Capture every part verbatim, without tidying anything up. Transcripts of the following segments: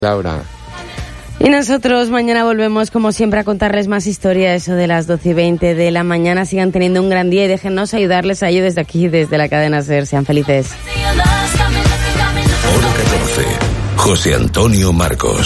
Laura. Y nosotros mañana volvemos, como siempre, a contarles más historias, eso de las doce y veinte de la mañana. Sigan teniendo un gran día y déjennos ayudarles a ello desde aquí, desde la cadena SER. Sean felices. Hora catorce. José Antonio Marcos.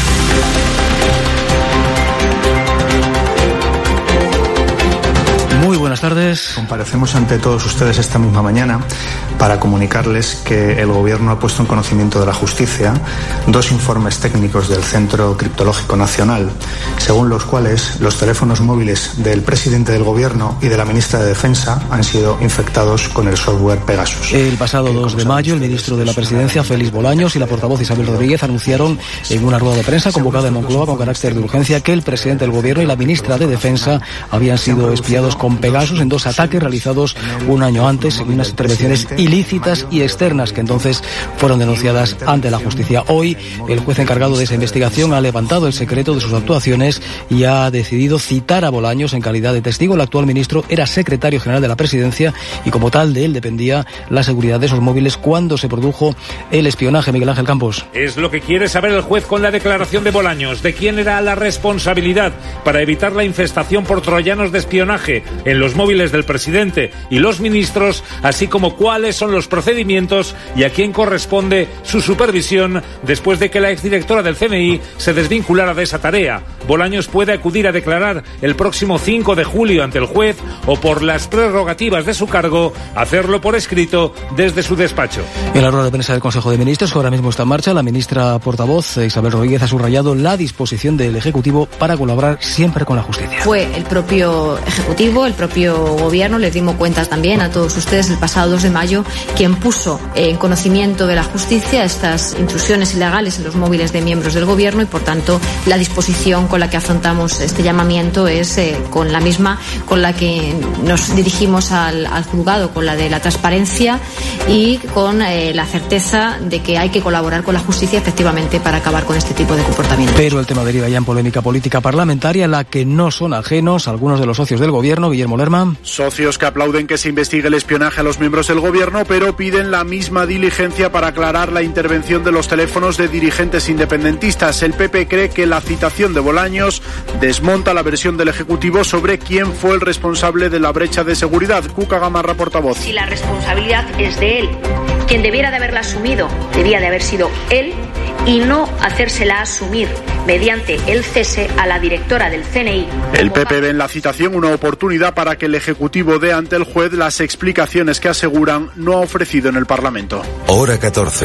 Muy buenas tardes. Comparecemos ante todos ustedes esta misma mañana para comunicarles que el Gobierno ha puesto en conocimiento de la justicia dos informes técnicos del Centro Criptológico Nacional, según los cuales los teléfonos móviles del presidente del Gobierno y de la ministra de Defensa han sido infectados con el software Pegasus. El pasado dos de mayo, el ministro de la Presidencia, Félix Bolaños, y la portavoz Isabel Rodríguez anunciaron en una rueda de prensa convocada en Moncloa con carácter de urgencia que el presidente del Gobierno y la ministra de Defensa habían sido espiados con Pegasus en dos ataques realizados un año antes en unas intervenciones ilícitas y externas que entonces fueron denunciadas ante la justicia. Hoy, el juez encargado de esa investigación ha levantado el secreto de sus actuaciones y ha decidido citar a Bolaños en calidad de testigo. El actual ministro era secretario general de la Presidencia y como tal de él dependía la seguridad de esos móviles cuando se produjo el espionaje. Miguel Ángel Campos. Es lo que quiere saber el juez con la declaración de Bolaños, de quién era la responsabilidad para evitar la infestación por troyanos de espionaje en los móviles del presidente y los ministros, así como cuáles son los procedimientos y a quién corresponde su supervisión después de que la exdirectora del C N I se desvinculara de esa tarea. Bolaños puede acudir a declarar el próximo cinco de julio ante el juez o, por las prerrogativas de su cargo, hacerlo por escrito desde su despacho. En la rueda de prensa del Consejo de Ministros, que ahora mismo está en marcha, la ministra portavoz Isabel Rodríguez ha subrayado la disposición del Ejecutivo para colaborar siempre con la justicia. Fue el propio Ejecutivo, el propio Gobierno, les dimos cuentas también a todos ustedes el pasado dos de mayo, quien puso en conocimiento de la justicia estas intrusiones ilegales en los móviles de miembros del Gobierno y, por tanto, la disposición con la que afrontamos este llamamiento es eh, con la misma con la que nos dirigimos al, al juzgado, con la de la transparencia y con eh, la certeza de que hay que colaborar con la justicia efectivamente para acabar con este tipo de comportamientos. Pero el tema deriva ya en polémica política parlamentaria, a la que no son ajenos algunos de los socios del Gobierno. Guillermo Lerma. Socios que aplauden que se investigue el espionaje a los miembros del Gobierno, pero piden la misma diligencia para aclarar la intervención de los teléfonos de dirigentes independentistas. El P P cree que la citación de Bolaños desmonta la versión del Ejecutivo sobre quién fue el responsable de la brecha de seguridad. Cuca Gamarra, portavoz. Si la responsabilidad es de él, quien debiera de haberla asumido debía de haber sido él y no hacérsela asumir mediante el cese a la directora del C N I. El P P ve en la citación una oportunidad para que el Ejecutivo dé ante el juez las explicaciones que aseguran no ha ofrecido en el Parlamento. Hora catorce.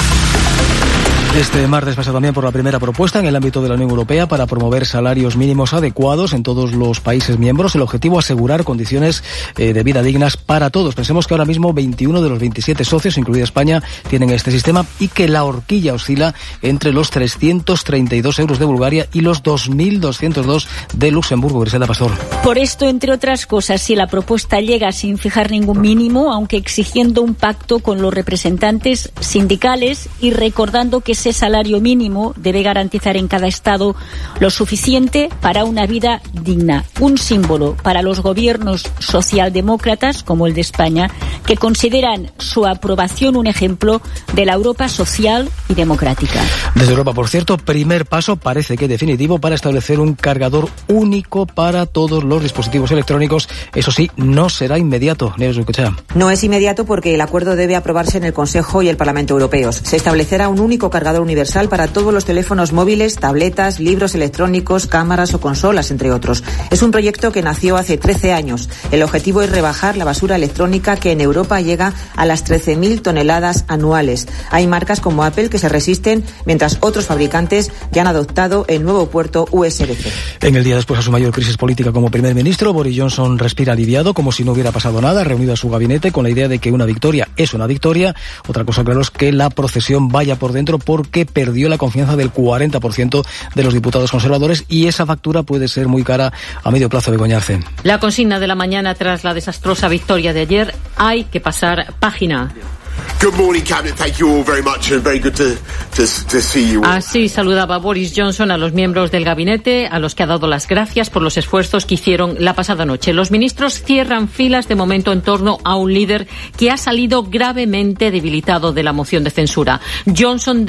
Este martes pasa también por la primera propuesta en el ámbito de la Unión Europea para promover salarios mínimos adecuados en todos los países miembros. El objetivo, asegurar condiciones eh, de vida dignas para todos. Pensemos que ahora mismo veintiuno de los veintisiete socios, incluida España, tienen este sistema y que la horquilla oscila entre los trescientos treinta y dos euros de Bulgaria y los dos mil doscientos dos de Luxemburgo. Griselda Pastor. Por esto, entre otras cosas, si la propuesta llega sin fijar ningún mínimo, aunque exigiendo un pacto con los representantes sindicales y recordando que ese salario mínimo debe garantizar en cada Estado lo suficiente para una vida digna. Un símbolo para los gobiernos socialdemócratas, como el de España, que consideran su aprobación un ejemplo de la Europa social y democrática. Desde Europa, por cierto, primer paso, parece que definitivo, para establecer un cargador único para todos los dispositivos electrónicos. Eso sí, no será inmediato. Neus Urcochea. No es inmediato porque el acuerdo debe aprobarse en el Consejo y el Parlamento Europeos. Se establecerá un único cargador universal para todos los teléfonos móviles, tabletas, libros electrónicos, cámaras o consolas, entre otros. Es un proyecto que nació hace trece años. El objetivo es rebajar la basura electrónica, que en Europa llega a las trece mil toneladas anuales. Hay marcas como Apple que se resisten, mientras otros fabricantes ya han adoptado el nuevo puerto U S B C. En el día después a su mayor crisis política como primer ministro, Boris Johnson respira aliviado, como si no hubiera pasado nada, reunido a su gabinete con la idea de que una victoria es una victoria. Otra cosa, claro, es que la procesión vaya por dentro, porque perdió la confianza del cuarenta por ciento de los diputados conservadores y esa factura puede ser muy cara a medio plazo. Begoña Arce. La consigna de la mañana tras la desastrosa victoria de ayer: hay que pasar página. Good morning, Cabinet. Thank you all very much and very good to, to, to see you all. Así saludaba Boris Johnson a los miembros del gabinete, a los que ha dado las gracias por los esfuerzos que hicieron la pasada noche. Los ministros cierran filas de momento en torno a un líder que ha salido gravemente debilitado de la moción de censura. Johnson